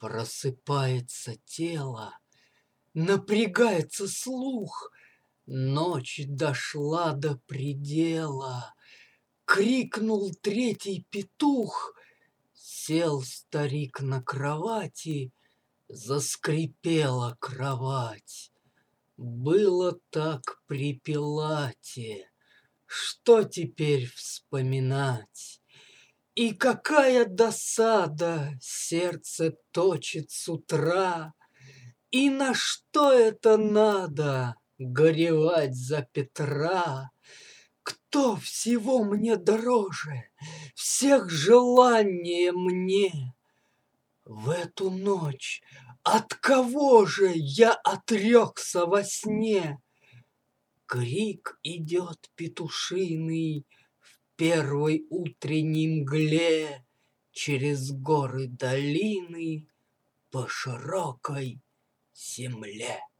Просыпается тело, напрягается слух. Ночь дошла до предела. Крикнул третий петух. Сел старик на кровати, заскрипела кровать. Было так при Пилате, что теперь вспоминать? И какая досада сердце точит с утра, и на что это надо горевать за Петра? Кто всего мне дороже, всех желаннее мне? В эту ночь от кого же я отрекся во сне? Крик идет петушиный в первой утренней мгле через горы долины по широкой земле.